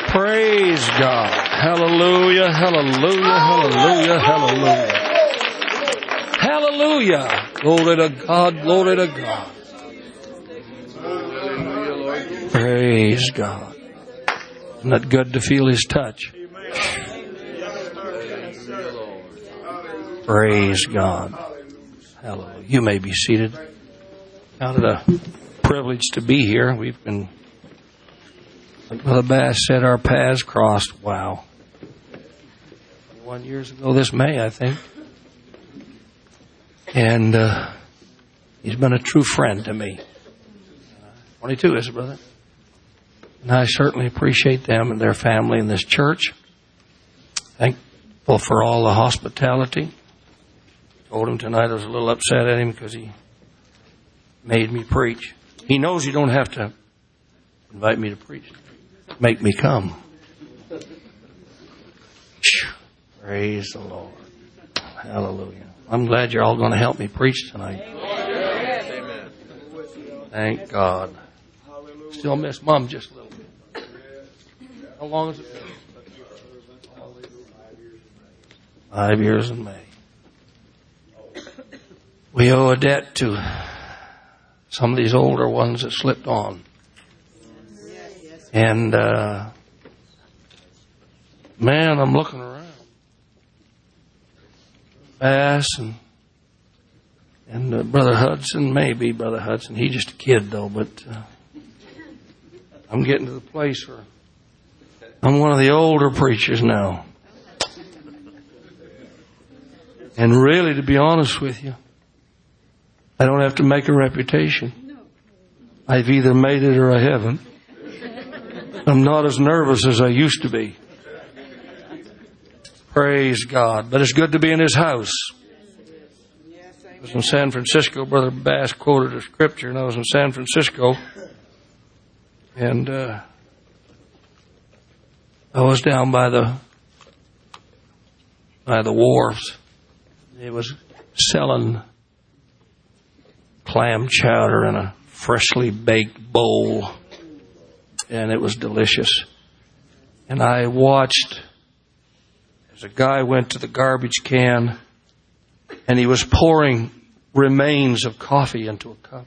Praise God. Hallelujah, hallelujah, hallelujah, hallelujah. Hallelujah. Glory to God, glory to God. Praise God. Isn't that good to feel His touch? Praise God. Hallelujah. You may be seated. Count it a privilege to be here. We've been, like Brother Bass said, our paths crossed. Wow. 21 years ago this May, I think. And he's been a true friend to me. 22, is it, brother? And I certainly appreciate them and their family in this church. Thankful for all the hospitality. Told him tonight I was a little upset at him because he made me preach. He knows you don't have to invite me to preach. Make me come. Praise the Lord. Hallelujah. I'm glad you're all going to help me preach tonight. Amen. Thank God. Still miss Mom just a little bit. How long has it been? 5 years in May. We owe a debt to some of these older ones that slipped on. And, man, I'm looking around. Bass and Brother Hudson, maybe Brother Hudson. He's just a kid, though, but I'm getting to the place where I'm one of the older preachers now. And really, to be honest with you, I don't have to make a reputation. I've either made it or I haven't. I'm not as nervous as I used to be. Praise God. But it's good to be in His house. I was in San Francisco. Brother Bass quoted a scripture, and I was in San Francisco. And I was down by the wharves. It was selling clam chowder in a freshly baked bowl. And it was delicious. And I watched as a guy went to the garbage can and he was pouring remains of coffee into a cup.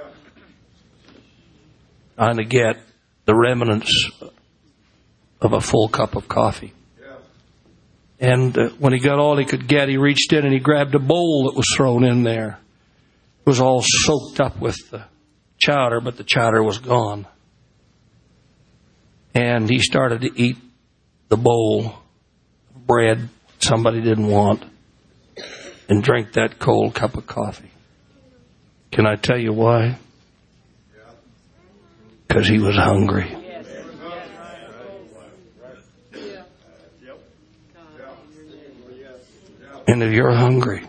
Trying to get the remnants of a full cup of coffee. And when he got all he could get, he reached in and he grabbed a bowl that was thrown in there. It was all soaked up with the chowder, but the chowder was gone. And he started to eat the bowl of bread somebody didn't want and drink that cold cup of coffee. Can I tell you why? Because he was hungry. And if you're hungry,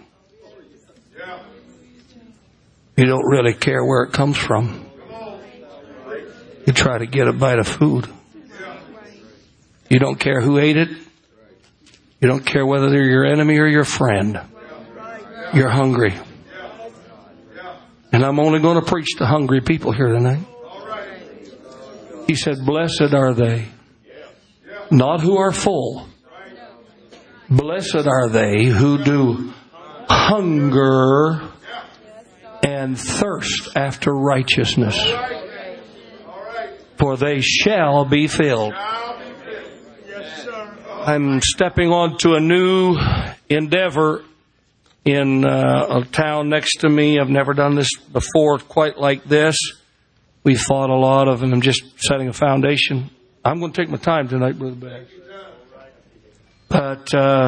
you don't really care where it comes from. You try to get a bite of food. You don't care who ate it. You don't care whether they're your enemy or your friend. You're hungry. And I'm only going to preach to hungry people here tonight. He said, blessed are they, not who are full. Blessed are they who do hunger and thirst after righteousness, for they shall be filled. I'm stepping onto a new endeavor in a town next to me. I've never done this before quite like this. We fought a lot of, and I'm just setting a foundation. I'm going to take my time tonight, Brother Bass. But,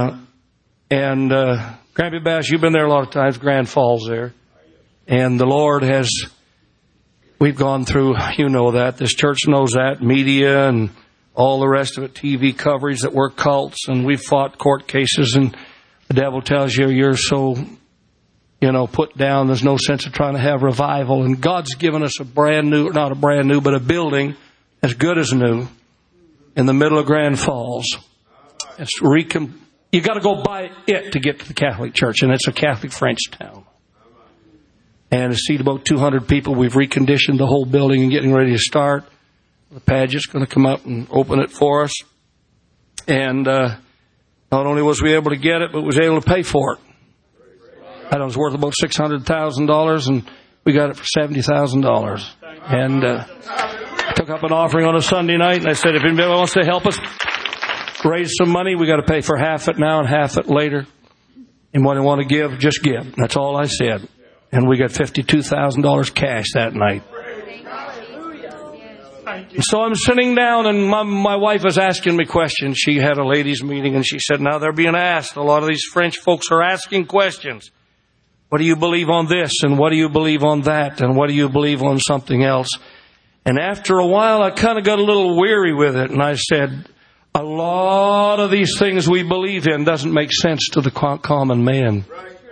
Grandpa Bass, you've been there a lot of times, Grand Falls there. And the Lord has, we've gone through, you know that, this church knows that, media and all the rest of it, TV coverage that we're cults, and we've fought court cases, and the devil tells you you're so, put down, there's no sense of trying to have revival. And God's given us a brand new, not a brand new, but a building as good as new in the middle of Grand Falls. You got to go by it to get to the Catholic Church, and it's a Catholic French town. And to seat about 200 people, we've reconditioned the whole building and getting ready to start. The Paget's going to come up and open it for us. And not only was we able to get it, but was able to pay for it. That was worth about $600,000, and we got it for $70,000. And took up an offering on a Sunday night, and I said, if anybody wants to help us raise some money, we got to pay for half it now and half it later. And what I want to give, just give. That's all I said. And we got $52,000 cash that night. So I'm sitting down, and my wife was asking me questions. She had a ladies' meeting, and she said, now they're being asked. A lot of these French folks are asking questions. What do you believe on this? And what do you believe on that? And what do you believe on something else? And after a while, I kind of got a little weary with it. And I said, a lot of these things we believe in doesn't make sense to the common man.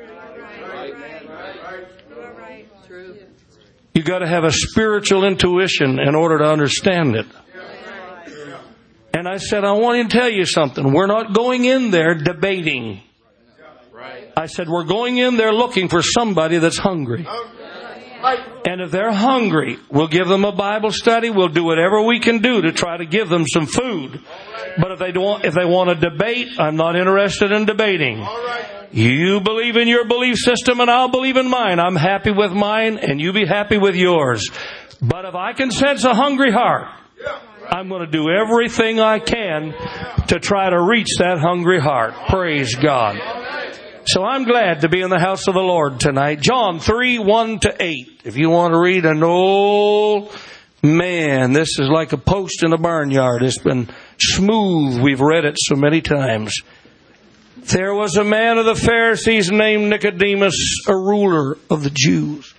You got to have a spiritual intuition in order to understand it. And I said, I want to tell you something. We're not going in there debating. I said, we're going in there looking for somebody that's hungry. And if they're hungry, we'll give them a Bible study. We'll do whatever we can do to try to give them some food. But if they want to debate, I'm not interested in debating. You believe in your belief system and I'll believe in mine. I'm happy with mine and you be happy with yours. But if I can sense a hungry heart, I'm going to do everything I can to try to reach that hungry heart. Praise God. So I'm glad to be in the house of the Lord tonight. John 3:1-8. If you want to read an old man, this is like a post in a barnyard. It's been smooth. We've read it so many times. There was a man of the Pharisees named Nicodemus, a ruler of the Jews.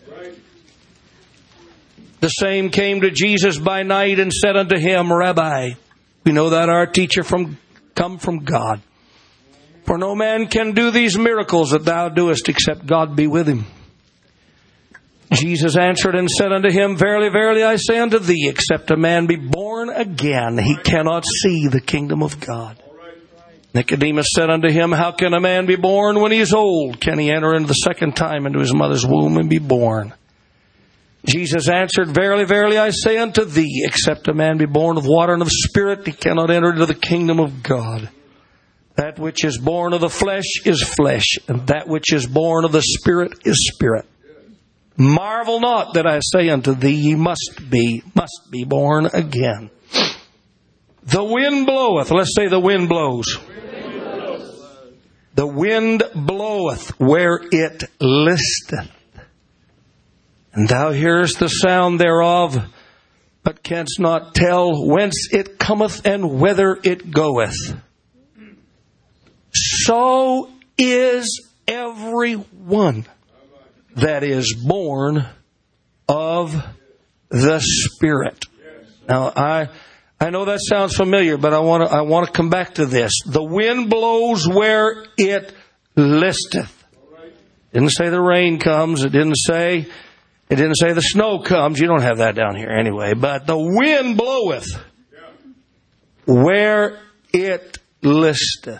The same came to Jesus by night and said unto him, Rabbi, we know that our teacher come from God. For no man can do these miracles that thou doest except God be with him. Jesus answered and said unto him, Verily, verily, I say unto thee, except a man be born again, he cannot see the kingdom of God. Nicodemus said unto him, How can a man be born when he is old? Can he enter into the second time into his mother's womb and be born? Jesus answered, Verily, verily, I say unto thee, except a man be born of water and of spirit, he cannot enter into the kingdom of God. That which is born of the flesh is flesh, and that which is born of the Spirit is spirit. Marvel not that I say unto thee, ye must be born again. The wind bloweth. Let's say the wind blows. The wind bloweth where it listeth. And thou hearest the sound thereof, but canst not tell whence it cometh and whither it goeth. So is everyone that is born of the Spirit. Now, I know that sounds familiar, but I want to come back to this. The wind blows where it listeth. It didn't say the rain comes. It didn't say the snow comes. You don't have that down here anyway. But the wind bloweth where it listeth.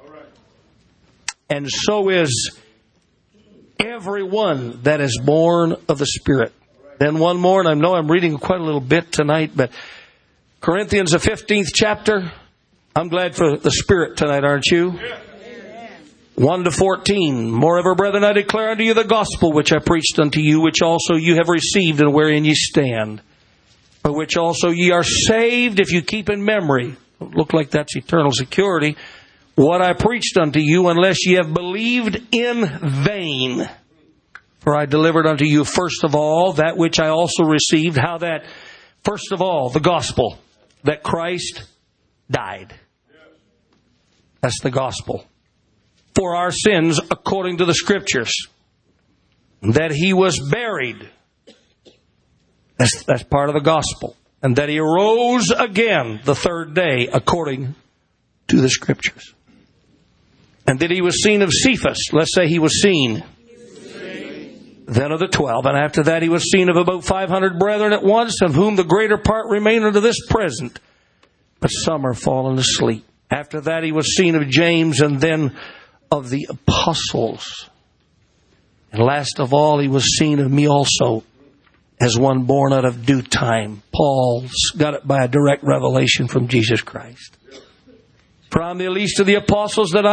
And so is everyone that is born of the Spirit. Then one more, and I know I'm reading quite a little bit tonight, but Corinthians, the 15th chapter. I'm glad for the Spirit tonight, aren't you? 1-14. Moreover, brethren, I declare unto you the gospel which I preached unto you, which also you have received, and wherein ye stand, by which also ye are saved, if you keep in memory. Look like that's eternal security. What I preached unto you, unless ye have believed in vain. For I delivered unto you first of all that which I also received. How that, first of all, the gospel, that Christ died. That's the gospel. For our sins according to the Scriptures. That He was buried. That's part of the gospel. And that He arose again the third day according to the Scriptures. And that He was seen of Cephas. Let's say He was seen. Then of the 12. And after that He was seen of about 500 brethren at once, of whom the greater part remain unto this present. But some are fallen asleep. After that He was seen of James, and then of the apostles. And last of all He was seen of me also. as one born out of due time. Paul's got it by a direct revelation from Jesus Christ. For I am the least of the apostles that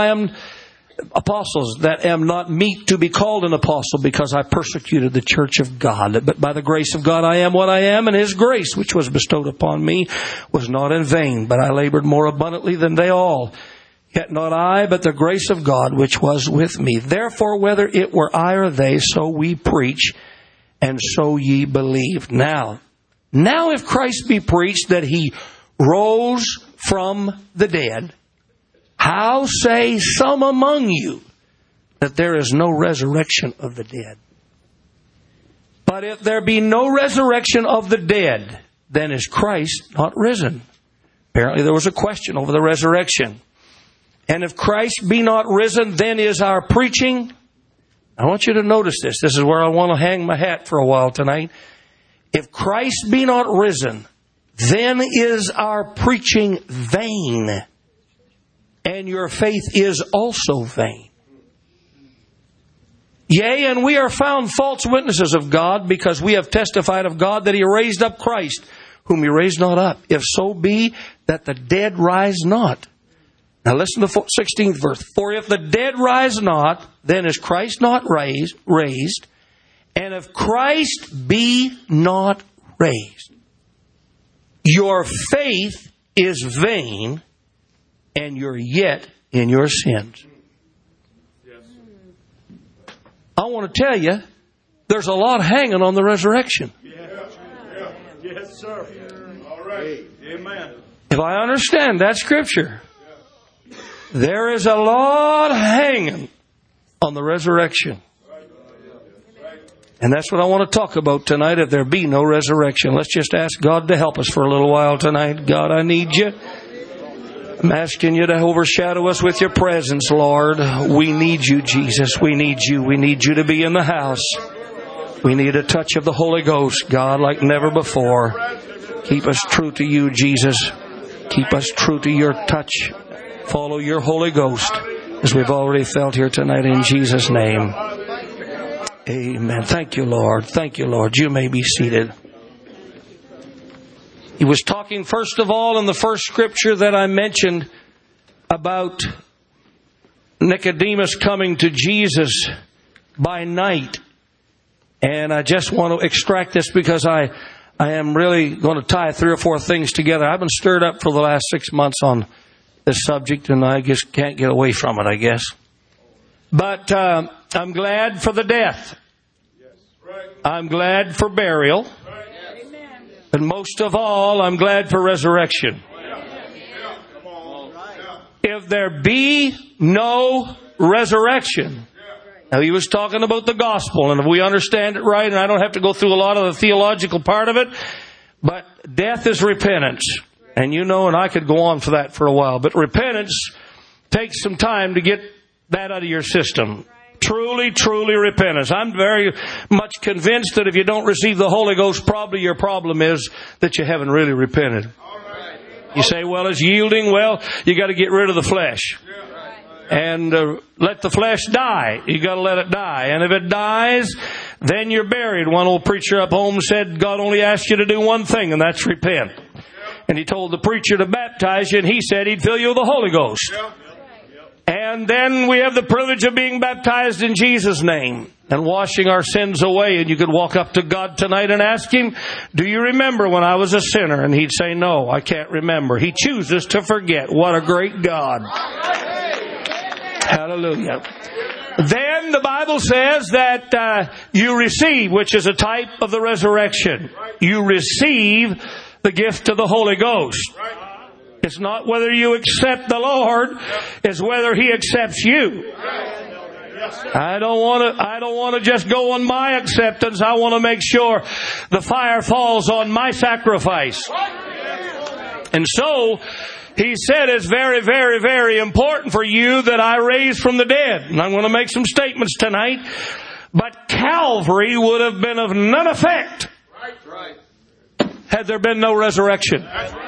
am not meet to be called an apostle, because I persecuted the church of God. But by the grace of God I am what I am, and His grace which was bestowed upon me was not in vain, but I labored more abundantly than they all. Yet not I, but the grace of God which was with me. Therefore, whether it were I or they, so we preach, and so ye believe. Now if Christ be preached that He rose from the dead, how say some among you that there is no resurrection of the dead? But if there be no resurrection of the dead, then is Christ not risen? Apparently there was a question over the resurrection. And if Christ be not risen, then is our preaching. I want you to notice this. This is where I want to hang my hat for a while tonight. If Christ be not risen, then is our preaching vain, and your faith is also vain. Yea, and we are found false witnesses of God, because we have testified of God that He raised up Christ, whom He raised not up, if so be that the dead rise not. Now listen to the 16th verse. For if the dead rise not, then is Christ not raised. And if Christ be not raised, your faith is vain, and you're yet in your sins. I want to tell you, there's a lot hanging on the resurrection. Yes, sir. All right. Amen. If I understand that scripture, there is a lot hanging on the resurrection. And that's what I want to talk about tonight, if there be no resurrection. Let's just ask God to help us for a little while tonight. God, I need You. I'm asking You to overshadow us with Your presence, Lord. We need You, Jesus. We need You. We need You to be in the house. We need a touch of the Holy Ghost, God, like never before. Keep us true to You, Jesus. Keep us true to Your touch. Follow Your Holy Ghost, as we've already felt here tonight, in Jesus' name. Amen. Thank You, Lord. Thank You, Lord. You may be seated. He was talking, first of all, in the first scripture that I mentioned, about Nicodemus coming to Jesus by night. And I just want to extract this, because I am really going to tie 3 or 4 things together. I've been stirred up for the last 6 months on this subject, and I just can't get away from it, I guess. But I'm glad for the death. I'm glad for burial. And most of all, I'm glad for resurrection. If there be no resurrection. Now, he was talking about the gospel, and if we understand it right, and I don't have to go through a lot of the theological part of it, but death is repentance. And you know, and I could go on for that for a while, but repentance takes some time to get that out of your system. Truly, truly repentance. I'm very much convinced that if you don't receive the Holy Ghost, probably your problem is that you haven't really repented. You say, well, it's yielding. Well, you got to get rid of the flesh. And let the flesh die. You got to let it die. And if it dies, then you're buried. One old preacher up home said, God only asked you to do one thing, and that's repent. And he told the preacher to baptize you, and he said He'd fill you with the Holy Ghost. And then we have the privilege of being baptized in Jesus' name and washing our sins away. And you could walk up to God tonight and ask Him, do you remember when I was a sinner? And He'd say, no, I can't remember. He chooses to forget. What a great God. Hallelujah. Then the Bible says that you receive, which is a type of the resurrection. You receive the gift of the Holy Ghost. It's not whether you accept the Lord, it's whether He accepts you. I don't want to just go on my acceptance. I want to make sure the fire falls on my sacrifice. And so He said it's very, very, very important for you that I raise from the dead. And I'm going to make some statements tonight. But Calvary would have been of none effect had there been no resurrection.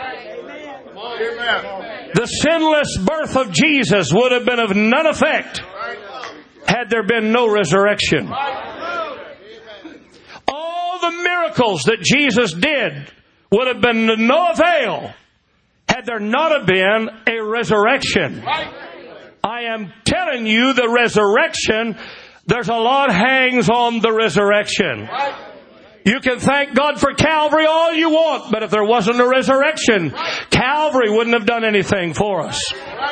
The sinless birth of Jesus would have been of none effect had there been no resurrection. All the miracles that Jesus did would have been to no avail had there not have been a resurrection. I am telling you, the resurrection, there's a lot hangs on the resurrection. You can thank God for Calvary all you want, but if there wasn't a resurrection, Calvary wouldn't have done anything for us.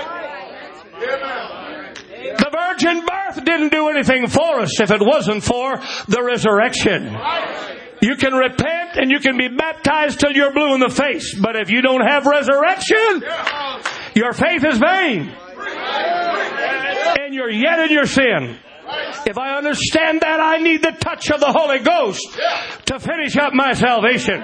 The virgin birth didn't do anything for us if it wasn't for the resurrection. You can repent and you can be baptized till you're blue in the face, but if you don't have resurrection, your faith is vain. And you're yet in your sin. If I understand that, I need the touch of the Holy Ghost to finish up my salvation.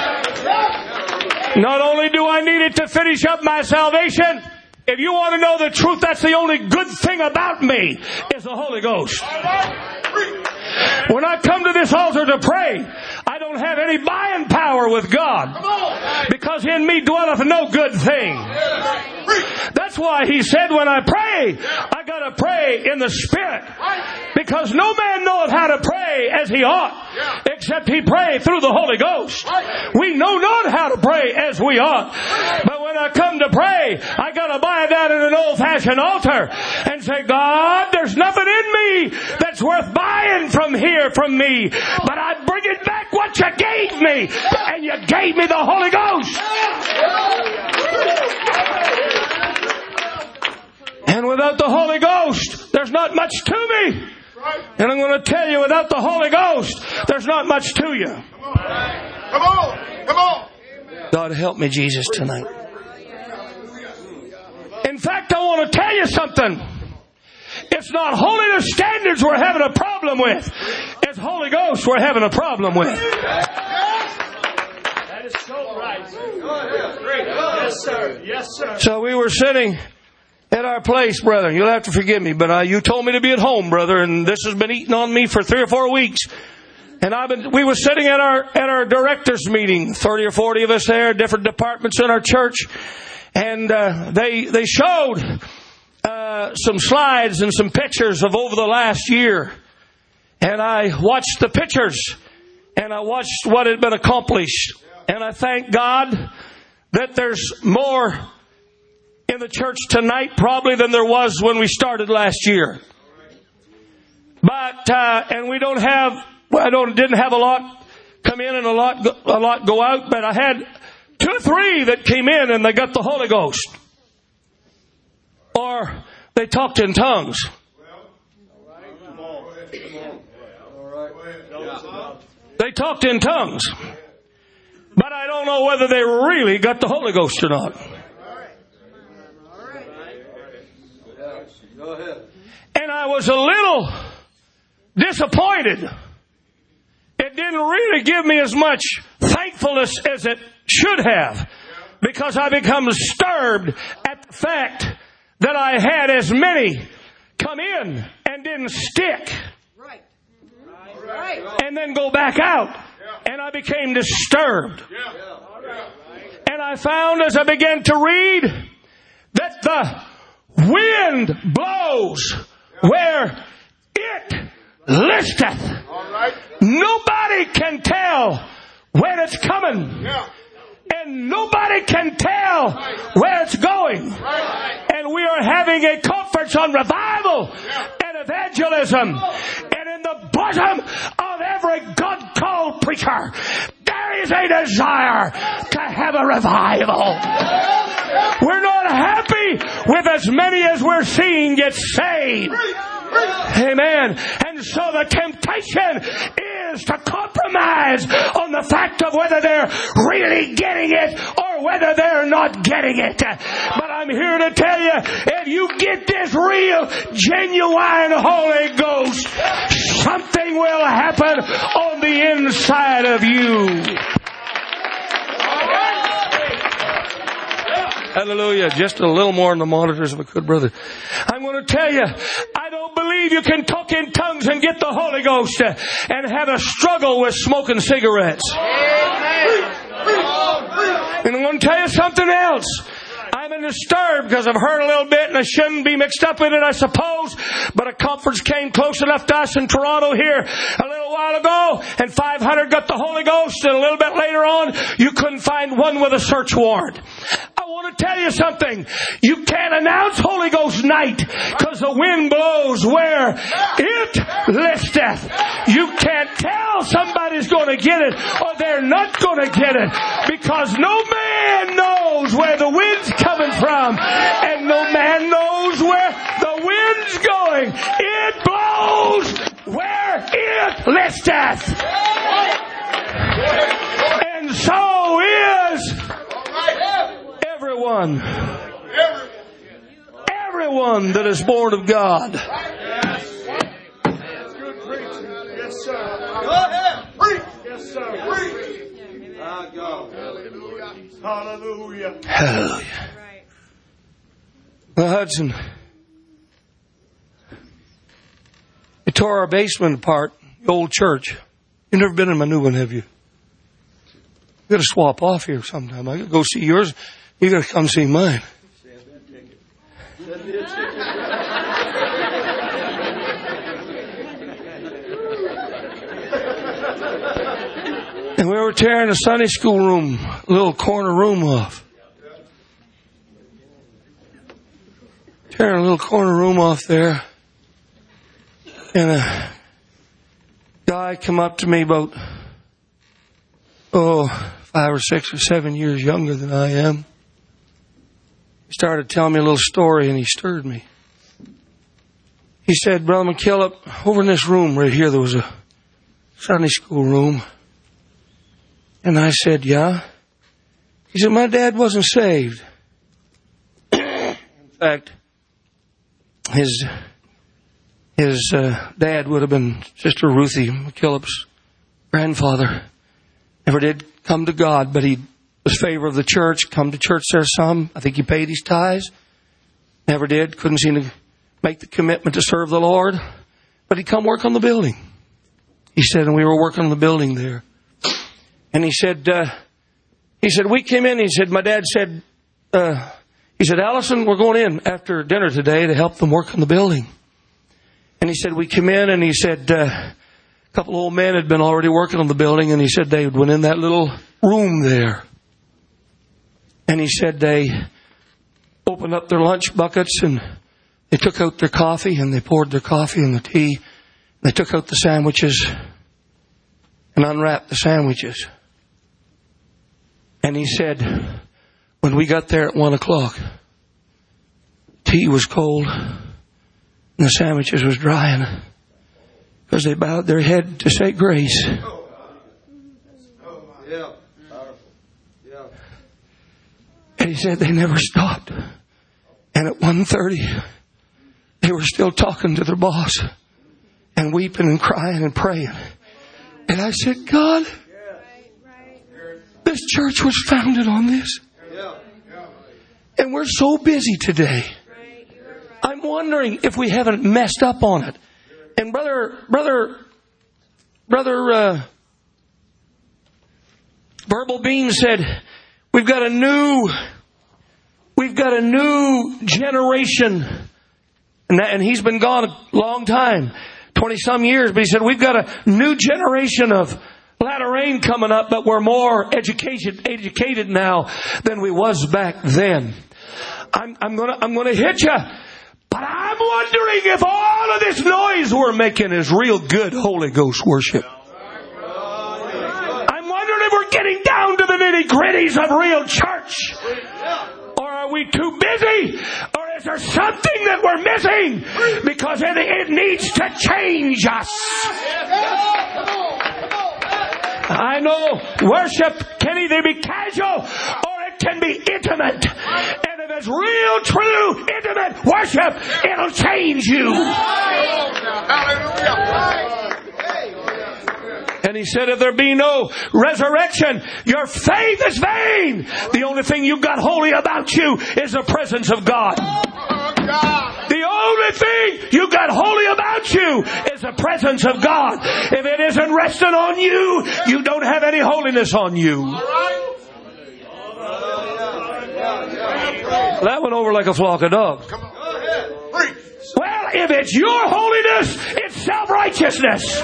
Not only do I need it to finish up my salvation, if you want to know the truth, that's the only good thing about me, is the Holy Ghost. When I come to this altar to pray, I don't have any buying power with God, because in me dwelleth no good thing. That's why He said when I pray, I got to pray in the Spirit, because no man knoweth how to pray as he ought, except he pray through the Holy Ghost. We know not how to pray as we ought, but when I come to pray, I got to buy down in an old-fashioned altar and say, God, there's nothing in me that's worth buying from here from me, but I bring it back what you gave me, and you gave me the Holy Ghost. And without the Holy Ghost, there's not much to me. And I'm going to tell you, without the Holy Ghost, there's not much to you. Come on, come on. God help me, Jesus, tonight. In fact, I want to tell you something. It's not holiness standards we're having a problem with. It's Holy Ghost we're having a problem with. That is so right. Yes, sir. Yes, sir. So we were sitting at our place, brother. You'll have to forgive me, but you told me to be at home, brother, and this has been eating on me for 3 or 4 weeks. And we were sitting at our directors meeting, 30 or 40 of us there, different departments in our church, and they showed some slides and some pictures of over the last year. And I watched the pictures, and I watched what had been accomplished. And I thank God that there's more in the church tonight probably than there was when we started last year. But and we didn't have a lot come in and a lot go out, but I had 2 or 3 that came in and they got the Holy Ghost, or they talked in tongues. They talked in tongues, but I don't know whether they really got the Holy Ghost or not. And I was a little disappointed. It didn't really give me as much thankfulness as it should have, because I become disturbed at the fact that I had as many come in and didn't stick. And then go back out. And I became disturbed. And I found as I began to read that the wind blows where it listeth. Nobody can tell when it's coming. And nobody can tell where it's going. And we are having a conference on revival and evangelism. And in the bosom of every God-called preacher, there is a desire to have a revival. We're not happy with as many as we're seeing get saved. Amen. And so the temptation is to compromise on the fact of whether they're really getting it or whether they're not getting it. But I'm here to tell you, if you get this real, genuine Holy Ghost, something will happen on the inside of you. Hallelujah. Just a little more on the monitors if I could, brother. I'm going to tell you, I don't believe you can talk in tongues and get the Holy Ghost and have a struggle with smoking cigarettes. And I'm going to tell you something else. I'm been disturbed because I've heard a little bit and I shouldn't be mixed up in it, I suppose. But a conference came close enough to us in Toronto here a little while ago, and 500 got the Holy Ghost, and a little bit later on, you couldn't find one with a search warrant. I want to tell you something. You can't announce Holy Ghost night because the wind blows where it listeth. You can't tell somebody's going to get it or they're not going to get it, because no man knows where the wind's coming from, and no man knows where the wind's going. It blows where it listeth. And so is everyone that is born of God. Yes, sir. Go ahead. Preach. Yes, sir. Preach. Hallelujah. Hallelujah. Well, Hudson, they tore our basement apart, the old church. You've never been in my new one, have you? You got to swap off here sometime. I got to go see yours. You got to come see mine. And we were tearing the Sunday school room, a little corner room off. Tearing a little corner room off there. And a guy come up to me about, 5 or 6 or 7 years younger than I am. He started telling me a little story, and he stirred me. He said, Brother McKillop, over in this room right here, there was a Sunday school room. And I said, yeah. He said, my dad wasn't saved. In fact, his dad would have been Sister Ruthie McKillop's grandfather. Never did come to God, but he was a favor of the church, come to church there some. I think he paid his tithes. Never did. Couldn't seem to make the commitment to serve the Lord. But he'd come work on the building. He said, and we were working on the building there. And he said, we came in. He said, my dad said, Allison, we're going in after dinner today to help them work on the building. And he said, we came in, and he said, a couple of old men had been already working on the building, and he said they went in that little room there. And he said they opened up their lunch buckets, and they took out their coffee, and they poured their coffee and the tea. They took out the sandwiches and unwrapped the sandwiches. And he said, when we got there at 1 o'clock, tea was cold and the sandwiches was drying because they bowed their head to say grace. And he said they never stopped. And at 1:30, they were still talking to their boss and weeping and crying and praying. And I said, God, this church was founded on this. And we're so busy today. I'm wondering if we haven't messed up on it. And brother Verbal Bean said, we've got a new generation. And he's been gone a long time, 20 some years, but he said, we've got a new generation of latter rain coming up, but we're more educated now than we was back then. I'm gonna hit you, but I'm wondering if all of this noise we're making is real good Holy Ghost worship. I'm wondering if we're getting down to the nitty-gritties of real church. Or are we too busy? Or is there something that we're missing? Because it needs to change us. I know worship can either be casual or it can be intimate. And if it's real, true, intimate worship, it'll change you. And he said, if there be no resurrection, your faith is vain. The only thing you've got holy about you is the presence of God. The only thing you got holy about you is the presence of God. If it isn't resting on you, you don't have any holiness on you. That went over like a flock of dogs. Come on. Go ahead. Preach. Well, if it's your holiness, it's self-righteousness.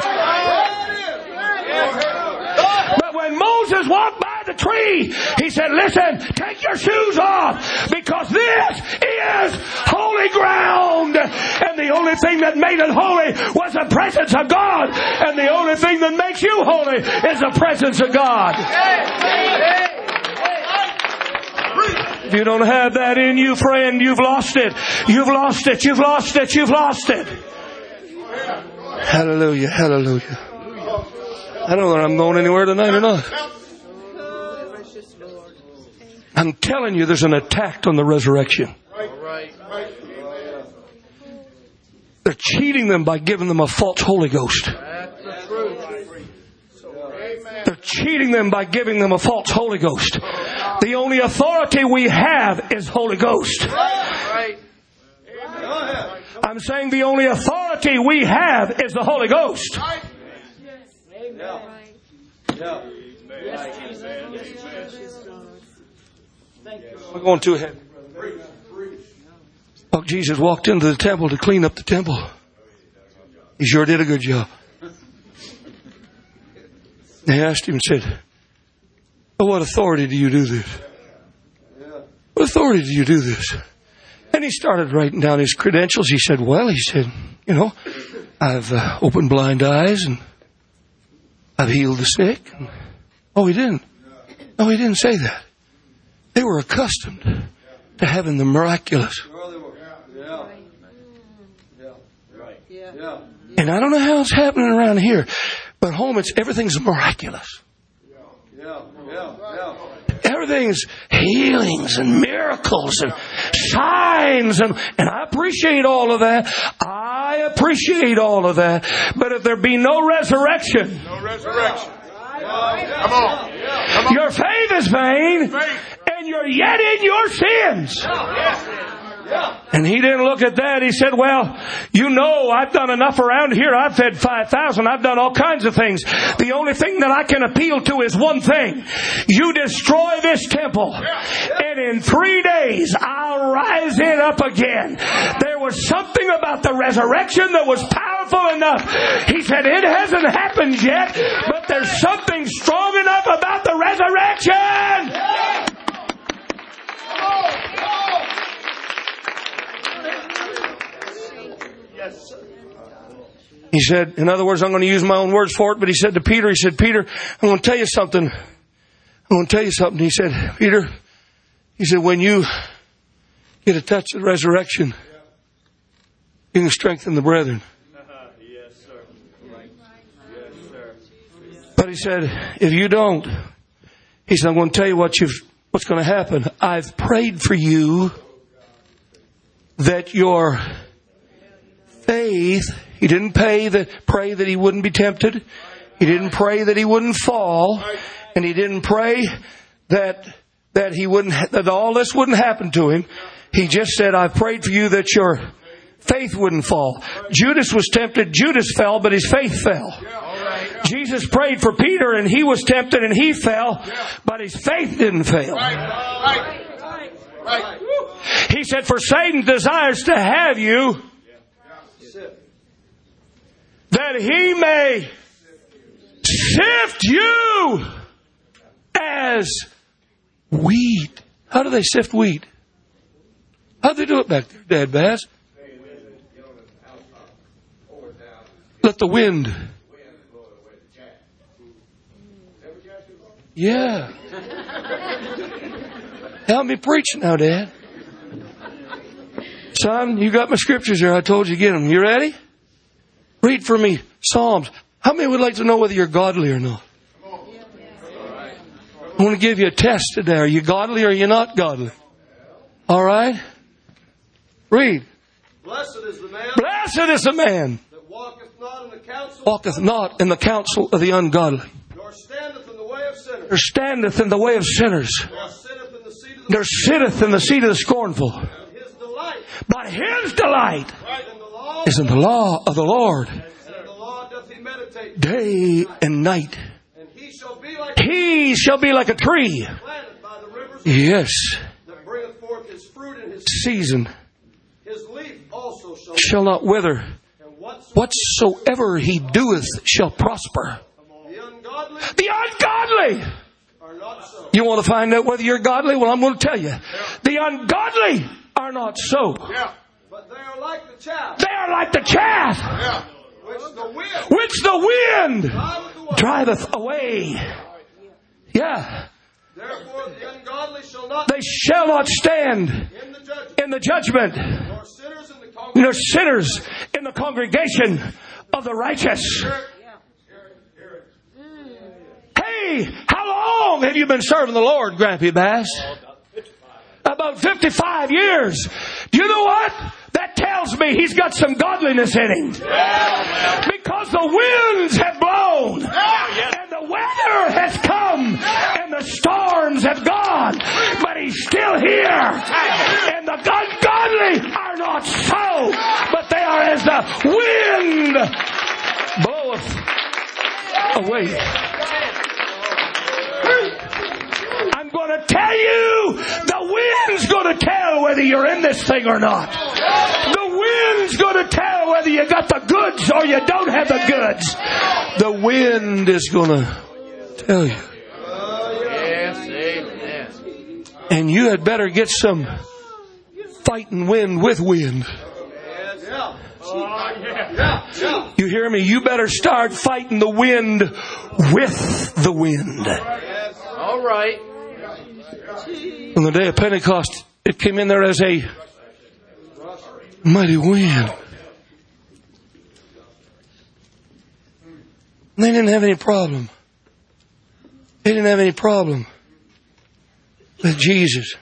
But when Moses walked by the tree, he said, listen, take your shoes off, because this is holy ground. And the only thing that made it holy was the presence of God. And the only thing that makes you holy is the presence of God. If you don't have that in you, friend, you've lost it. You've lost it. You've lost it. You've lost it. Hallelujah. Hallelujah. I don't know if I'm going anywhere tonight or not. I'm telling you, there's an attack on the resurrection. They're cheating them by giving them a false Holy Ghost. They're cheating them by giving them a false Holy Ghost. The only authority we have is Holy Ghost. I'm saying the only authority we have is the Holy Ghost. We're going too heavy. Well, Jesus walked into the temple to clean up the temple. He sure did a good job. They asked him and said, well, what authority do you do this? What authority do you do this? And he started writing down his credentials. He said, I've opened blind eyes and I've healed the sick. Oh, he didn't. No, he didn't say that. They were accustomed to having the miraculous. And I don't know how it's happening around here, but home, everything's miraculous. Everything's healings and miracles and signs, and I appreciate all of that. I appreciate all of that. But if there be no resurrection, Come on. Your faith is vain, and you're yet in your sins. And he didn't look at that. He said, well, I've done enough around here. I've fed 5,000. I've done all kinds of things. The only thing that I can appeal to is one thing. You destroy this temple, and in 3 days, I'll rise it up again. There was something about the resurrection that was powerful enough. He said, it hasn't happened yet, but there's something strong enough about the resurrection. He said, in other words, I'm going to use my own words for it, but he said to Peter, Peter, I'm going to tell you something. He said, Peter, when you get a touch of the resurrection, you can strengthen the brethren. Yes, sir. Yes, sir. But he said, if you don't, he said, I'm going to tell you what's going to happen. I've prayed for you that your faith, he didn't pray that he wouldn't be tempted. He didn't pray that he wouldn't fall. And he didn't pray that all this wouldn't happen to him. He just said, I've prayed for you that your faith wouldn't fall. Judas was tempted. Judas fell, but his faith fell. Jesus prayed for Peter, and he was tempted and he fell, but his faith didn't fail. He said, for Satan desires to have you, that he may sift you as wheat. How do they sift wheat? How do they do it back there, Dad Bass? Let the wind. Yeah. Help me preach now, Dad. Son, you got my scriptures here. I told you to get them. You ready? Read for me Psalms. How many would like to know whether you're godly or not? I want to give you a test today. Are you godly or are you not godly? All right? Read. Blessed is the man that walketh not in the counsel of the ungodly, nor standeth in the way of sinners, nor standeth in the way of sinners, nor sitteth in the seat of the scornful. But his delight is in the law of the Lord, and in the law doth he meditate day and night. And he shall be like a tree. planted by the rivers Yes. that bringeth forth his fruit in season His leaf also shall not wither. and Whatsoever he doeth shall prosper. the ungodly The ungodly. are not so. You want to find out whether you're godly? Well, I'm going to tell you. The ungodly are not so. But they are like the chaff, They are like the chaff which the wind which the wind driveth away. Yeah. Therefore the ungodly shall not They shall not stand in the judgment, in the judgment, nor sinners in the congregation. nor sinners in the congregation of the righteous. Hey, how long have you been serving the Lord, Grampy Bass? About 55 years. Do you know what? That tells me he's got some godliness in him. Because the winds have blown. And the weather has come. And the storms have gone. But he's still here. And the ungodly are not so. But they are as the wind bloweth away. I'm going to tell you, the wind's going to tell whether you're in this thing or not. The wind's going to tell whether you got the goods or you don't have the goods. The wind is going to tell you. And you had better get some fighting wind with wind. You hear me? You better start fighting the wind with the wind. All right. On the day of Pentecost, it came in there as a mighty wind. And they didn't have any problem. They didn't have any problem with Jesus.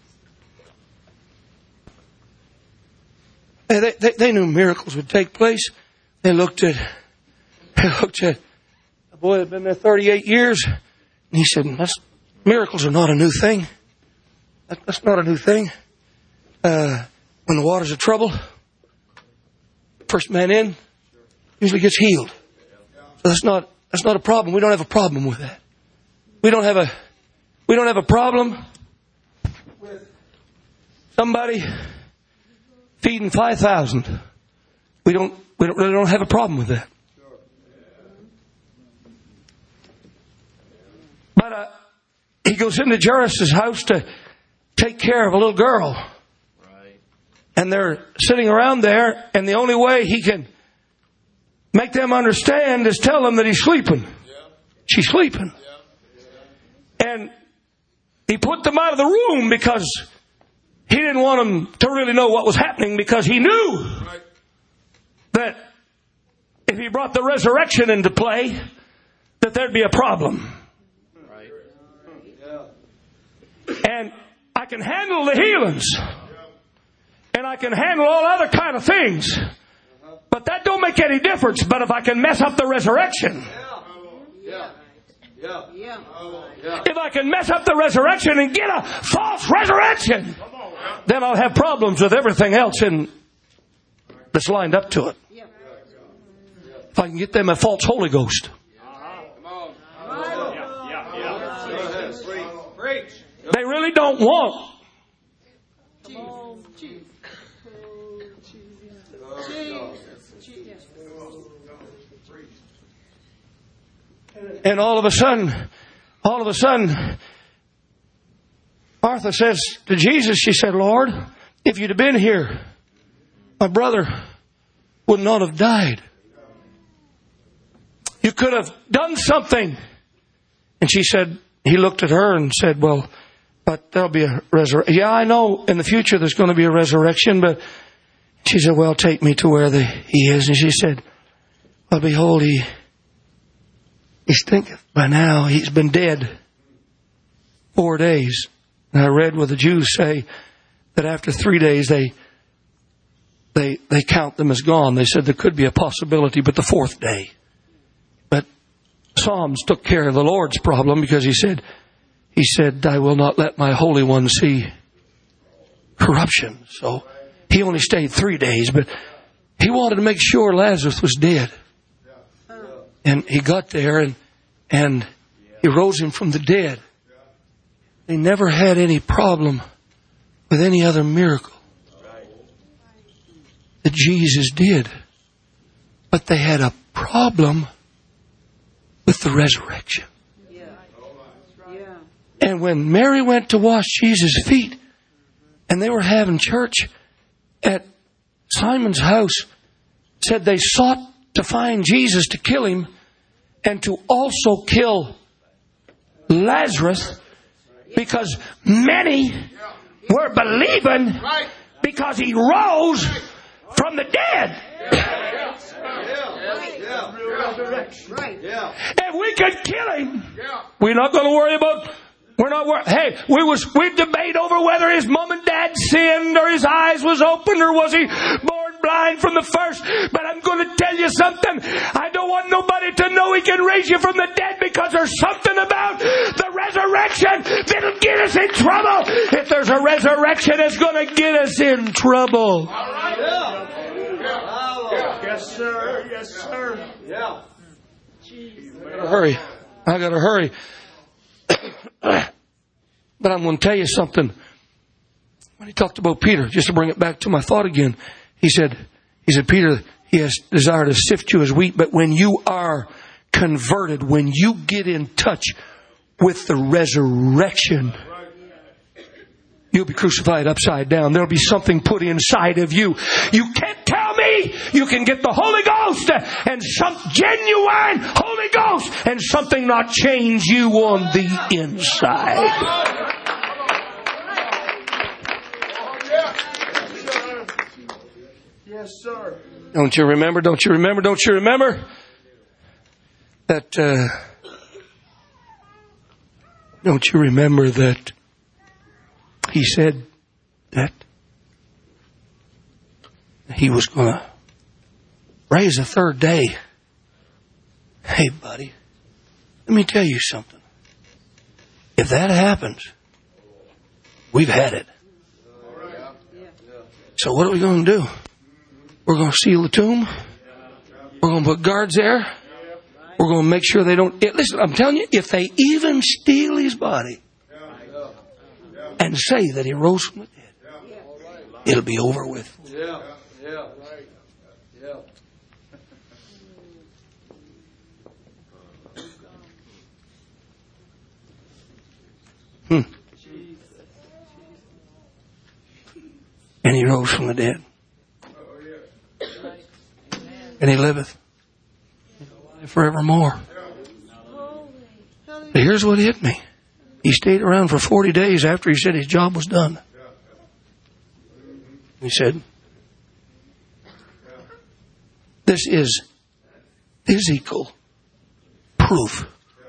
They knew miracles would take place. They looked at a boy that had been there 38 years, and he said, miracles are not a new thing. That's not a new thing. When the waters of trouble, first man in usually gets healed. So that's not a problem. We don't have a problem with that. We don't have a problem with somebody feeding 5,000. We really don't have a problem with that. But he goes into Jairus' house to take care of a little girl. Right. And they're sitting around there, and the only way he can make them understand is tell them that he's sleeping. Yeah. She's sleeping. Yeah. And he put them out of the room because he didn't want them to really know what was happening, because he knew that if he brought the resurrection into play, that there'd be a problem. Right. And I can handle the healings. And I can handle all other kind of things. But that don't make any difference. But if I can mess up the resurrection. If I can mess up the resurrection and get a false resurrection, then I'll have problems with everything else that's lined up to it. If I can get them a false Holy Ghost. They really don't want. And all of a sudden, Martha says to Jesus, she said, Lord, if you'd have been here, my brother would not have died. You could have done something. And she said, he looked at her and said, well, but there'll be a resurrection. Yeah, I know in the future there's going to be a resurrection, but she said, well, take me to where he is. And she said, well, behold, he stinketh by now. He's been dead 4 days. And I read where the Jews say that after 3 days they count them as gone. They said there could be a possibility, but the fourth day. But Psalms took care of the Lord's problem, because he said, I will not let my Holy One see corruption. So he only stayed 3 days, but he wanted to make sure Lazarus was dead. And he got there and he rose him from the dead. They never had any problem with any other miracle that Jesus did. But they had a problem with the resurrection. And when Mary went to wash Jesus' feet, and they were having church at Simon's house, said they sought to find Jesus to kill him and to also kill Lazarus, because many were believing because he rose from the dead. If we could kill him, we're not going to worry about. We're not worried. Hey, we debate over whether his mom and dad sinned, or his eyes was open, or was he born blind from the first. But I'm going to tell you something. I don't want nobody to know he can raise you from the dead, because there's something about the resurrection that'll get us in trouble. If there's a resurrection, it's going to get us in trouble. All right. Yes, sir. Yes, sir. Yeah. I got to hurry. But I'm going to tell you something. When he talked about Peter, just to bring it back to my thought again, he said, Peter, he has desire to sift you as wheat, but when you are converted, when you get in touch with the resurrection, you'll be crucified upside down. There'll be something put inside of you. You can't tell me you can get the Holy Ghost and some genuine Holy Ghost and something not change you on the inside. Yes, sir. Don't you remember that don't you remember that he said that he was going to raise a third day? Hey, buddy, let me tell you something. If that happens, we've had it. So what are we going to do? We're going to seal the tomb. We're going to put guards there. We're going to make sure they don't... Listen, I'm telling you, if they even steal his body and say that he rose from the dead, it'll be over with. And he rose from the dead. And he liveth forevermore. But here's what hit me. He stayed around for 40 days after he said his job was done. He said, this is physical proof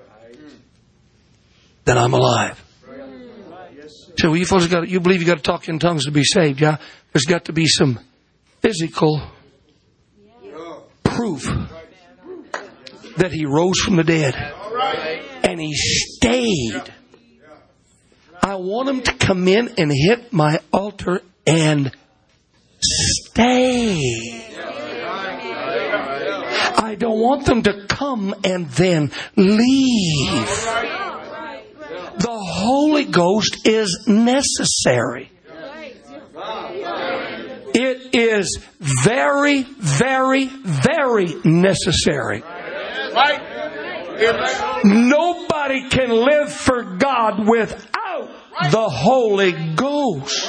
that I'm alive. So you folks you believe you got to talk in tongues to be saved, yeah? There's got to be some physical proof that he rose from the dead. And he stayed. I want him to come in and hit my altar and stay. I don't want them to come and then leave. The Holy Ghost is necessary. It is very, very, very necessary. Nobody can live for God without the Holy Ghost.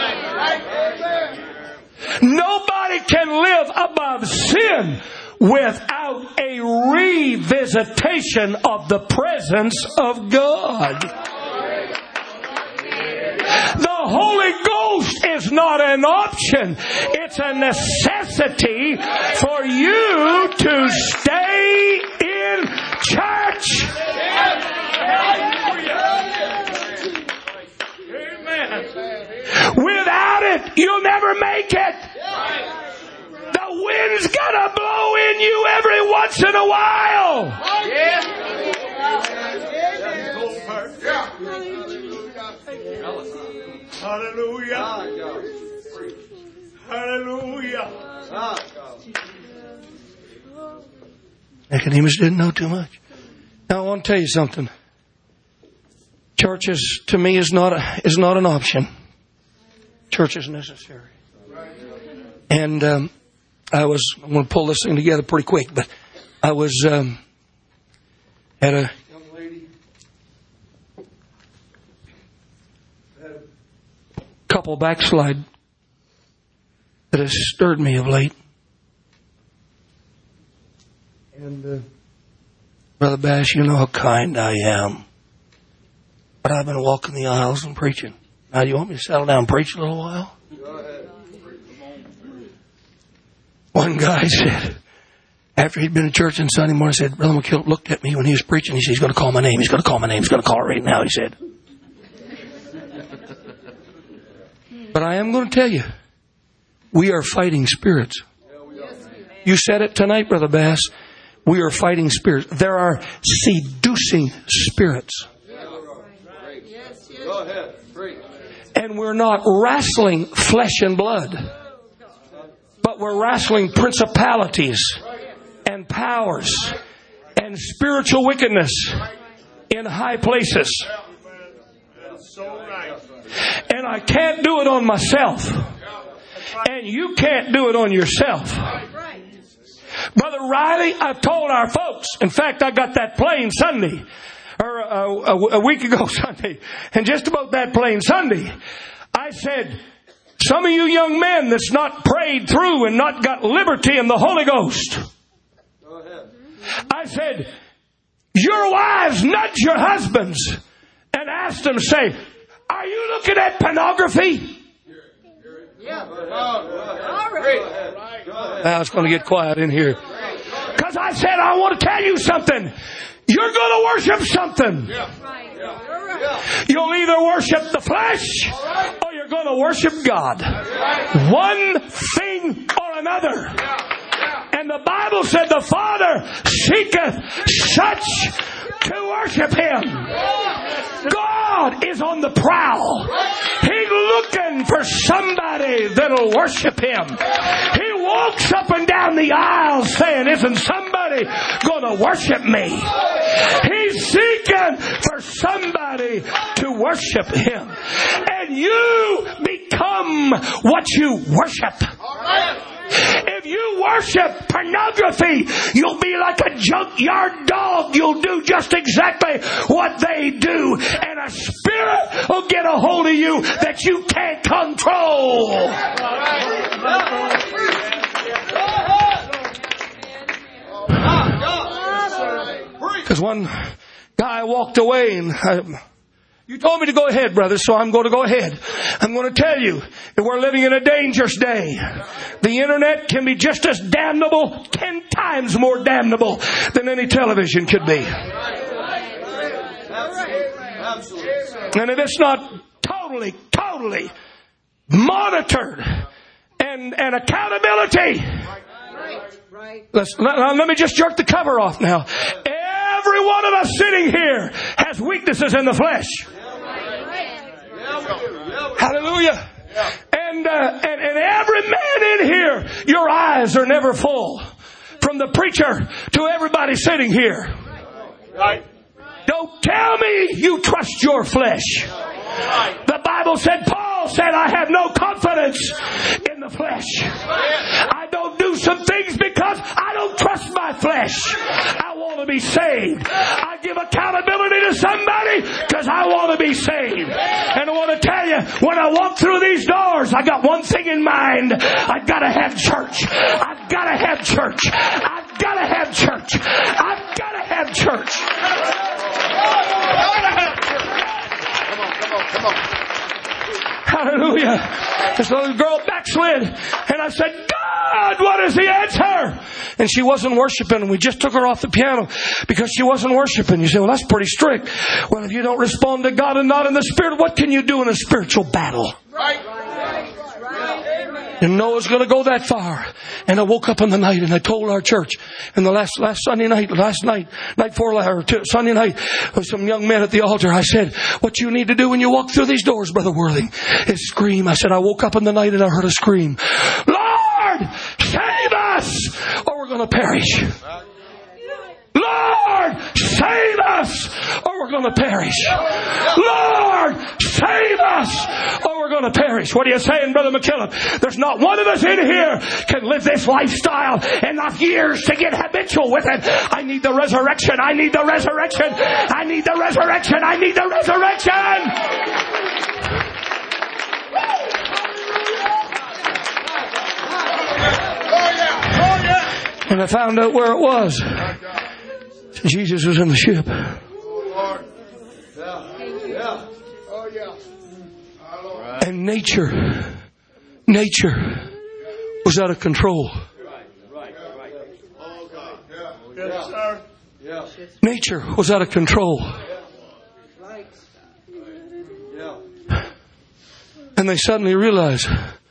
Nobody can live above sin without a revisitation of the presence of God. The Holy Ghost is not an option. It's a necessity for you to stay in church. Without it, you'll never make it. The wind's gonna blow in you every once in a while. Hallelujah. Hallelujah. Nicodemus didn't know too much. Now I want to tell you something. Church to me is not an option. Church is necessary. And I'm going to pull this thing together pretty quick, but I was had a young lady, had a couple backslide that has stirred me of late. And Brother Bass, you know how kind I am. But I've been walking the aisles and preaching. Now, do you want me to settle down and preach a little while? Go ahead. One guy said, after he'd been in church on Sunday morning, said, Brother McKillop looked at me when he was preaching. He said, he's going to call my name. He's going to call my name. He's going to call it right now, he said. But I am going to tell you, we are fighting spirits. You said it tonight, Brother Bass. We are fighting spirits. There are seducing spirits. Go ahead. And we're not wrestling flesh and blood, but we're wrestling principalities and powers and spiritual wickedness in high places. And I can't do it on myself. And you can't do it on yourself. Brother Riley, I've told our folks. In fact, I got that plain Sunday. Or a week ago Sunday. And just about that plain Sunday, I said, some of you young men that's not prayed through and not got liberty in the Holy Ghost. Go ahead. I said, your wives nudge your husbands and ask them, say, are you looking at pornography? Yeah. All right. Now it's going to get quiet in here. Because I said, I want to tell you something. You're going to worship something. You'll either worship the flesh or you're going to worship God. One thing or another. And the Bible said the Father seeketh such to worship Him. God is on the prowl. He's looking for somebody that'll worship Him. He walks up and down the aisle saying, isn't somebody going to worship me? He's seeking for somebody to worship Him. And you become what you worship. If you worship pornography, you'll be like a junkyard dog. You'll do just exactly what they do. And a spirit will get a hold of you that you can't control. Because one guy walked away and you told me to go ahead, brother, so I'm going to go ahead. I'm going to tell you that we're living in a dangerous day. The internet can be just as damnable, 10 times more damnable than any television could be. And if it's not totally monitored and accountability, let me just jerk the cover off now. Every one of us sitting here has weaknesses in the flesh. Hallelujah. And every man in here, your eyes are never full. From the preacher to everybody sitting here. Don't tell me you trust your flesh. The Bible said, Paul said, I have no confidence in the flesh. I don't do some things because I don't trust my flesh. I want to be saved. I give accountability to somebody because I want to be saved. And I want to tell you, when I walk through these doors, I got one thing in mind. I've got to have church. I've got to have church. I've got to have church. I've got to have church. Come on. Hallelujah. This little girl backslid. And I said, God, what is the answer? And she wasn't worshiping. And we just took her off the piano because she wasn't worshiping. You say, well, that's pretty strict. Well, if you don't respond to God and not in the Spirit, what can you do in a spiritual battle? And Noah's going to go that far. And I woke up in the night and I told our church. And the last Sunday night, Sunday night, with some young men at the altar, I said, what you need to do when you walk through these doors, Brother Worthing, is scream. I said, I woke up in the night and I heard a scream. Lord, save us or we're going to perish. Lord, save us or we're going to perish. Lord, save us, or we're going to perish. What are you saying, Brother McKillop? There's not one of us in here can live this lifestyle enough years to get habitual with it. I need the resurrection. I need the resurrection. I need the resurrection. I need the resurrection. And I found out where it was. Jesus was in the ship. And nature was out of control. Nature was out of control. And they suddenly realized,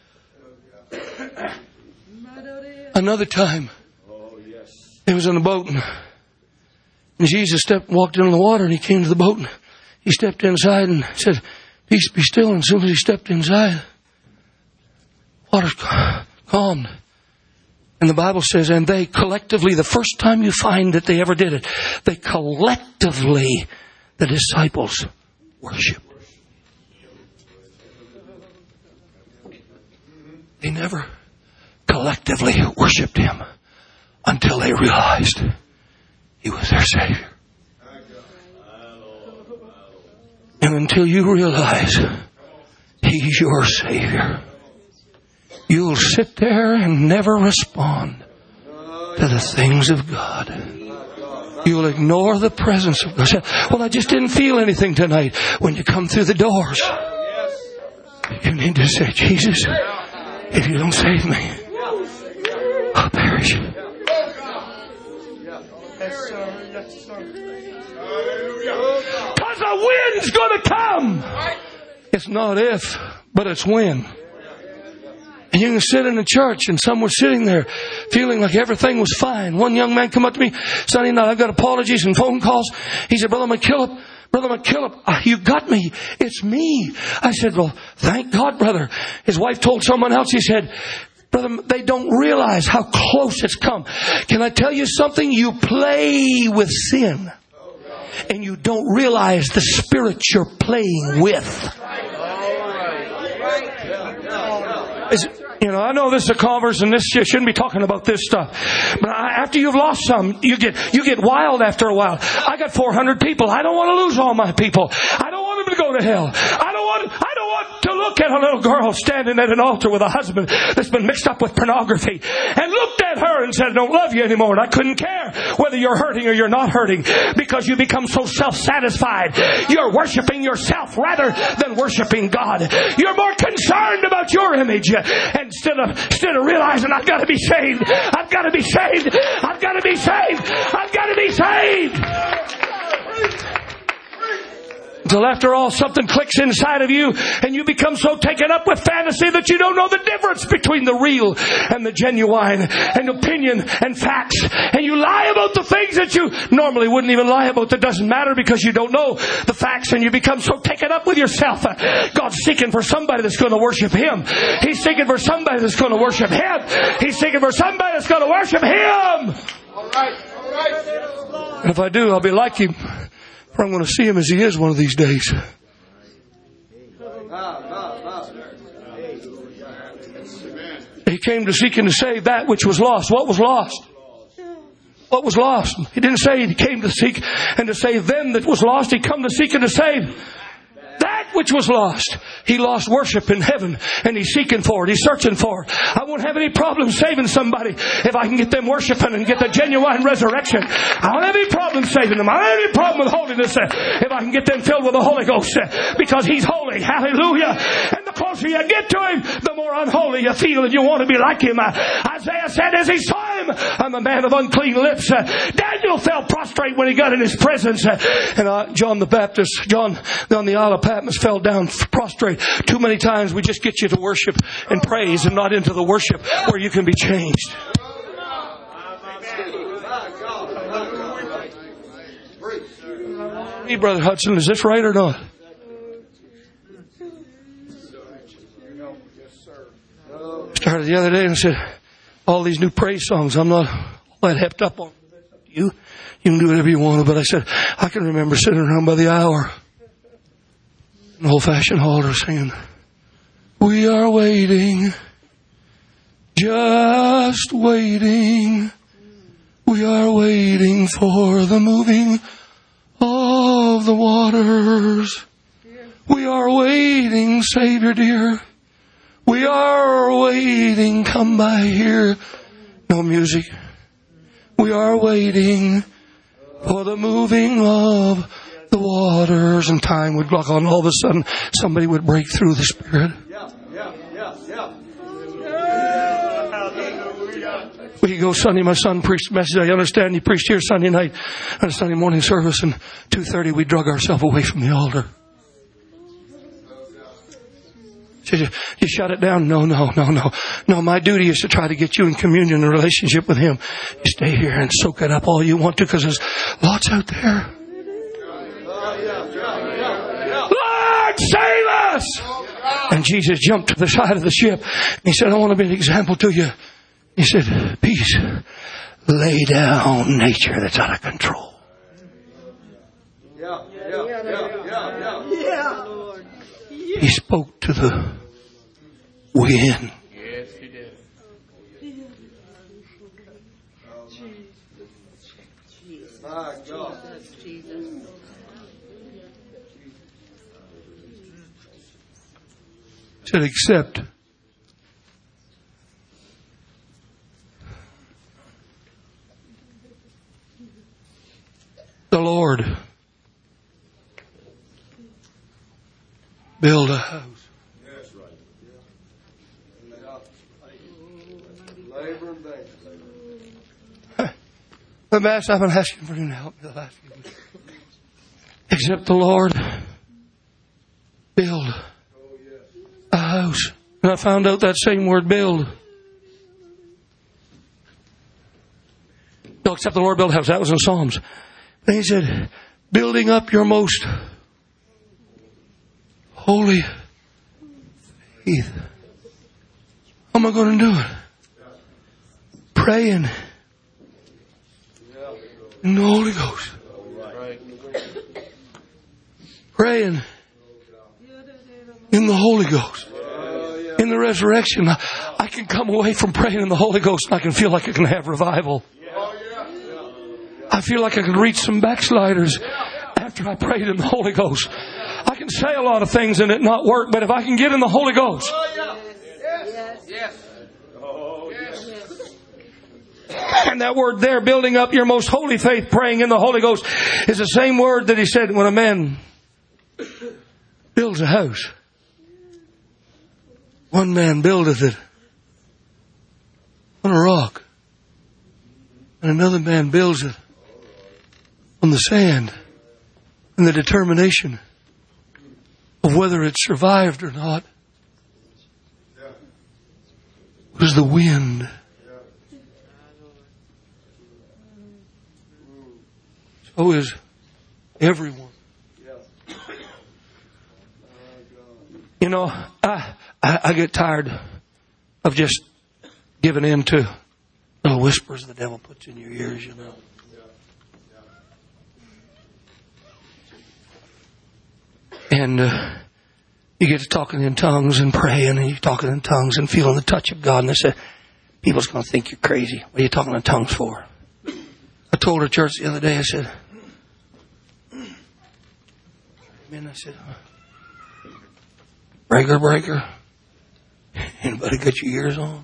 another time, he was in a boat, and Jesus walked into the water, and he came to the boat, and he stepped inside and said, "Peace, be still." And as soon as he stepped inside, water calmed. And the Bible says, and they collectively, the first time you find that they ever did it, they collectively, the disciples, worshiped. They never collectively worshipped Him until they realized He was their Savior. And until you realize He's your Savior, you'll sit there and never respond to the things of God. You'll ignore the presence of God. Well, I just didn't feel anything tonight. When you come through the doors, you need to say, Jesus, if you don't save me, I'll perish. Because the wind's going to come. It's not if, but it's when. And you can sit in a church and some were sitting there feeling like everything was fine. One young man come up to me Sunday night. I've got apologies and phone calls. He said, Brother McKillop, you got me. It's me. I said, well, thank God, brother. His wife told someone else, he said, brother, they don't realize how close it's come. Can I tell you something? You play with sin and you don't realize the spirit you're playing with. I know this is a converse and this you shouldn't be talking about this stuff. But after you've lost some, you get wild after a while. I got 400 people. I don't want to lose all my people. I don't want them to go to hell. I don't want to look at a little girl standing at an altar with a husband that's been mixed up with pornography and looked at her and said, I don't love you anymore. And I couldn't care whether you're hurting or you're not hurting because you become so self-satisfied. You're worshiping yourself rather than worshiping God. You're more concerned about your image instead of realizing I've got to be saved. I've got to be saved. I've got to be saved. I've got to be saved. Until after all, something clicks inside of you and you become so taken up with fantasy that you don't know the difference between the real and the genuine and opinion and facts. And you lie about the things that you normally wouldn't even lie about that doesn't matter because you don't know the facts and you become so taken up with yourself. God's seeking for somebody that's going to worship Him. He's seeking for somebody that's going to worship Him. He's seeking for somebody that's going to worship Him. All right. And if I do, I'll be like Him. For I'm going to see Him as He is one of these days. He came to seek and to save that which was lost. What was lost? What was lost? He didn't say He came to seek and to save them that was lost. He come to seek and to save that which was lost. He lost worship in heaven and He's seeking for it. He's searching for it. I won't have any problem saving somebody if I can get them worshiping and get the genuine resurrection. I don't have any problem saving them. I don't have any problem with holiness if I can get them filled with the Holy Ghost because He's holy. Hallelujah. And the closer you get to Him, the more unholy you feel and you want to be like Him. Isaiah said as he saw Him, I'm a man of unclean lips. Daniel fell prostrate when he got in His presence. And John the Baptist, on the Isle of Patmos fell down prostrate. Too many times we just get you to worship and praise and not into the worship where you can be changed. Hey, Brother Hudson, is this right or not? Started the other day and said, all these new praise songs, I'm not all that hepped up on. You can do whatever you want. But I said, I can remember sitting around by the hour in an old-fashioned altar singing, we are waiting, just waiting. We are waiting for the moving of the waters. We are waiting, Savior dear. We are waiting, come by here. No music. We are waiting for the moving of the waters. And time would clock on. All of a sudden, somebody would break through the Spirit. We go Sunday, my son preached a message. I understand he preached here Sunday night on a Sunday morning service. And 2:30 we drug ourselves away from the altar. You shut it down? No. No, my duty is to try to get you in communion and relationship with Him. You stay here and soak it up all you want to, because there's lots out there. Lord, save us! And Jesus jumped to the side of the ship. And He said, I want to be an example to you. He said, peace, lay down nature that's out of control. He spoke to the wind. Yes, He did. My God. Said, accept. The Lord build a house. That's right. Labor and bank. But Master, I've been asking for Him to help me the last few weeks. Except the Lord build a house. And I found out that same word, build. No, except the Lord build a house. That was in Psalms. And He said, building up your most holy faith. How am I going to do it? Praying in the Holy Ghost. Praying in the Holy Ghost. In the resurrection, I can come away from praying in the Holy Ghost and I can feel like I can have revival. I feel like I can reach some backsliders after I prayed in the Holy Ghost. I can say a lot of things and it not work, but if I can get in the Holy Ghost. And that word there, building up your most holy faith, praying in the Holy Ghost, is the same word that He said when a man builds a house. One man buildeth it on a rock, and another man builds it on the sand. And the determination of whether it survived or not was the wind. So is everyone. You know, I get tired of just giving in to little whispers the devil puts in your ears, you know. And you get to talking in tongues and praying, and you're talking in tongues and feeling the touch of God. And they say, people's going to think you're crazy. What are you talking in tongues for? I told our church the other day, I said, breaker. Anybody got your ears on?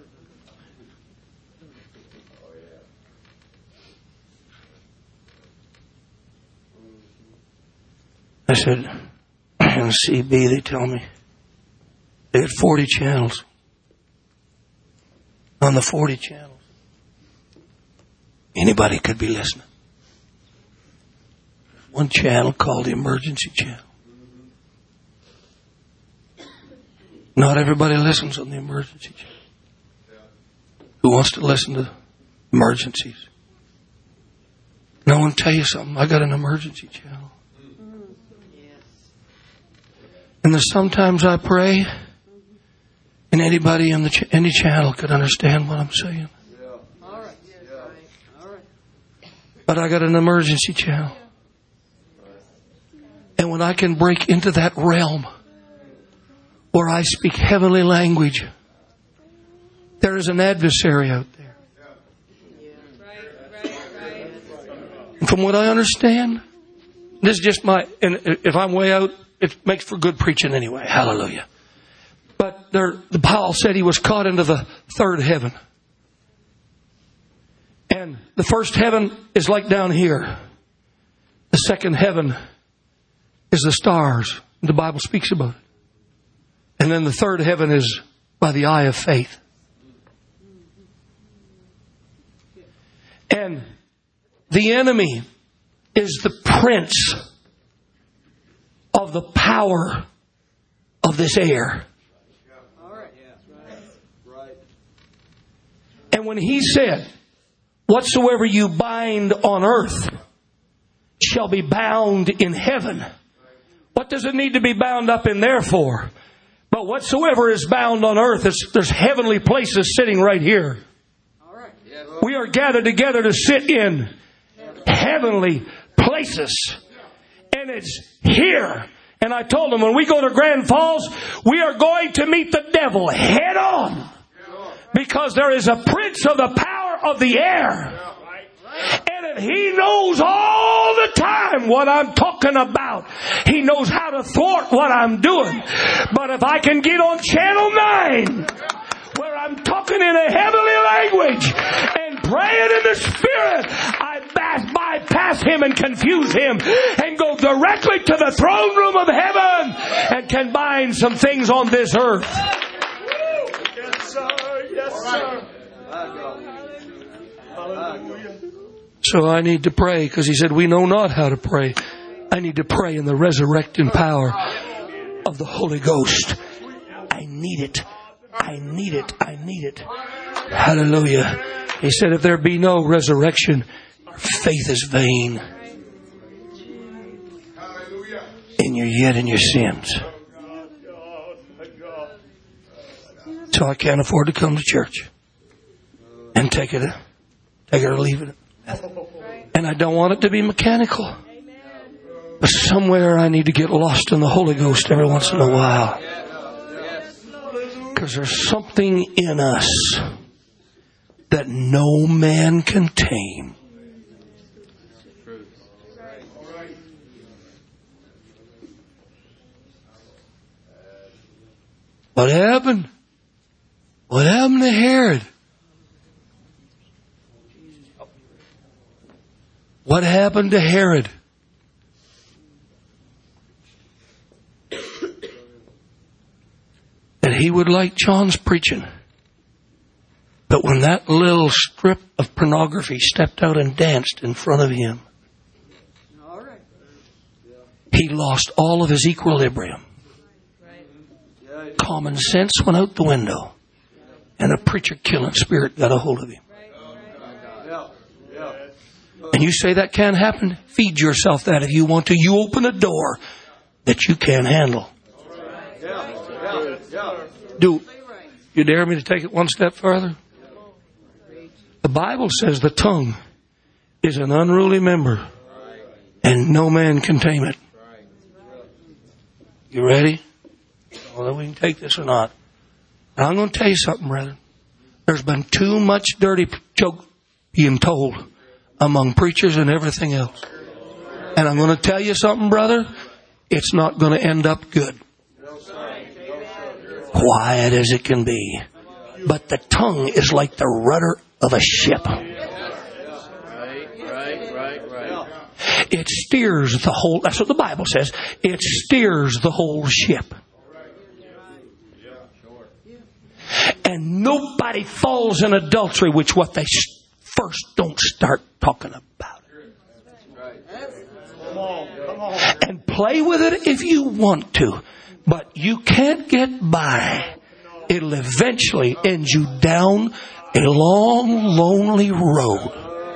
I said, on CB, they tell me they had 40 channels. On the 40 channels, anybody could be listening. One channel called the emergency channel. Not everybody listens on the emergency channel. Who wants to listen to emergencies? No one tell you something. I got an emergency channel. And there's sometimes I pray, and anybody in any channel could understand what I'm saying. But I got an emergency channel. And when I can break into that realm where I speak heavenly language, there is an adversary out there. And from what I understand, this is just my, and if I'm way out, it makes for good preaching anyway. Hallelujah. But Paul said he was caught into the third heaven. And the first heaven is like down here. The second heaven is the stars. The Bible speaks about it. And then the third heaven is by the eye of faith. And the enemy is the prince of the power of this air. And when he said, whatsoever you bind on earth shall be bound in heaven. What does it need to be bound up in there for? But whatsoever is bound on earth, there's heavenly places sitting right here. We are gathered together to sit in heavenly places. And it's here. And I told them, when we go to Grand Falls, we are going to meet the devil head on. Because there is a prince of the power of the air. And he knows all the time what I'm talking about. He knows how to thwart what I'm doing. But if I can get on Channel 9, where I'm talking in a heavenly language and praying in the Spirit, I bypass him and confuse him and go directly to the throne room of heaven and can bind some things on this earth. Yes, sir. Yes, sir. Hallelujah. So I need to pray, because he said we know not how to pray. I need to pray in the resurrecting power of the Holy Ghost. I need it. I need it. I need it. Hallelujah. He said if there be no resurrection, your faith is vain. And you're yet in your sins. So I can't afford to come to church and take it or leave it. And I don't want it to be mechanical. But somewhere I need to get lost in the Holy Ghost every once in a while. Because there's something in us that no man can tame. What happened? What happened to Herod? What happened to Herod? And he would like John's preaching. But when that little strip of pornography stepped out and danced in front of him, he lost all of his equilibrium. Common sense went out the window. And a preacher-killing spirit got a hold of him. And you say that can't happen? Feed yourself that if you want to. You open a door that you can't handle. Do you dare me to take it one step further? The Bible says the tongue is an unruly member and no man can tame it. You ready? Whether we can take this or not. Now, I'm going to tell you something, brethren. There's been too much dirty joke being told among preachers and everything else. And I'm going to tell you something, brother. It's not going to end up good. Quiet as it can be. But the tongue is like the rudder of a ship. It steers the whole, that's what the Bible says. It steers the whole ship. And nobody falls in adultery, which what they first don't start talking about. And play with it if you want to. But you can't get by. It'll eventually end you down a long, lonely road.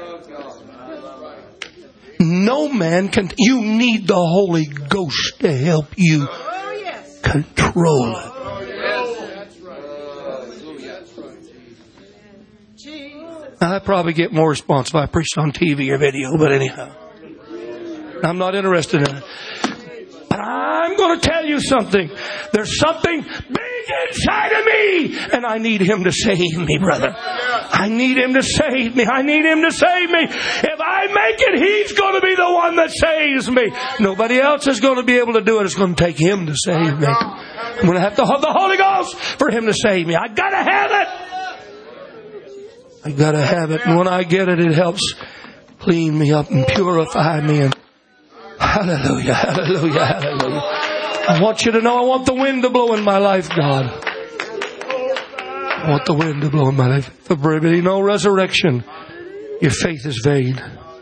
No man can. You need the Holy Ghost to help you control it. I probably get more response if I preached on TV or video, but anyhow. I'm not interested in it. But I'm going to tell you something. There's something big inside of me, and I need Him to save me, brother. I need Him to save me. I need Him to save me. If I make it, He's going to be the one that saves me. Nobody else is going to be able to do it. It's going to take Him to save me. I'm going to have to have the Holy Ghost for Him to save me. I got to have it. I got to have it. And when I get it, it helps clean me up and purify me. And hallelujah, hallelujah, hallelujah. I want you to know I want the wind to blow in my life, God. I want the wind to blow in my life. For there be no resurrection, your faith is vain.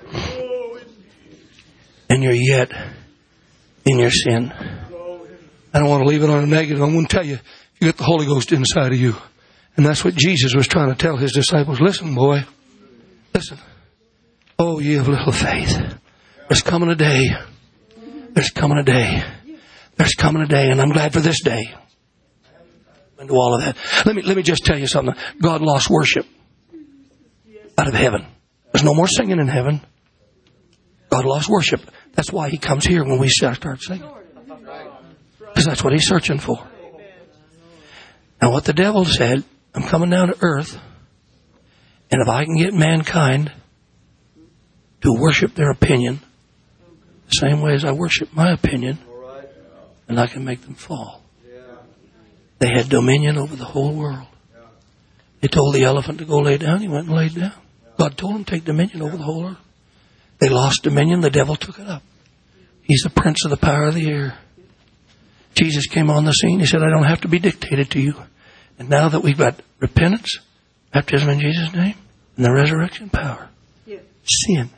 And you're yet in your sin. I don't want to leave it on a negative. I'm going to tell you, you got the Holy Ghost inside of you. And that's what Jesus was trying to tell His disciples. Listen, boy. Listen. Oh, ye of little faith. There's coming a day. There's coming a day. There's coming a day. And I'm glad for this day. Into all of that. Let me just tell you something. God lost worship out of heaven. There's no more singing in heaven. God lost worship. That's why He comes here when we start singing. Because that's what He's searching for. Now what the devil said, I'm coming down to earth, and if I can get mankind to worship their opinion the same way as I worship my opinion, and I can make them fall. They had dominion over the whole world. They told the elephant to go lay down. He went and laid down. God told him to take dominion over the whole earth. They lost dominion. The devil took it up. He's the prince of the power of the air. Jesus came on the scene. He said, I don't have to be dictated to you. And now that we've got repentance, baptism in Jesus' name, and the resurrection power, sin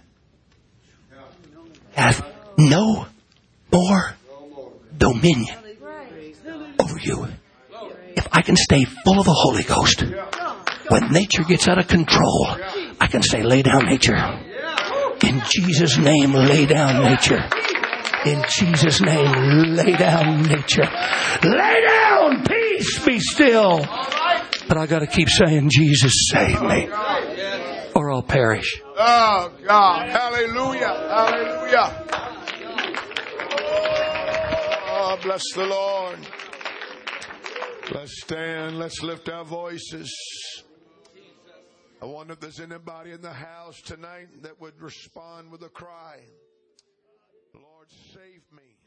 hath no more dominion over you. If I can stay full of the Holy Ghost, when nature gets out of control, I can say, lay down, nature. In Jesus' name, lay down, nature. In Jesus' name, lay down, nature. Lay down, peace, be still. But I got to keep saying, Jesus, save me, or I'll perish. Oh, God. Hallelujah. Hallelujah. Oh, bless the Lord. Let's stand. Let's lift our voices. I wonder if there's anybody in the house tonight that would respond with a cry. Lord, save me.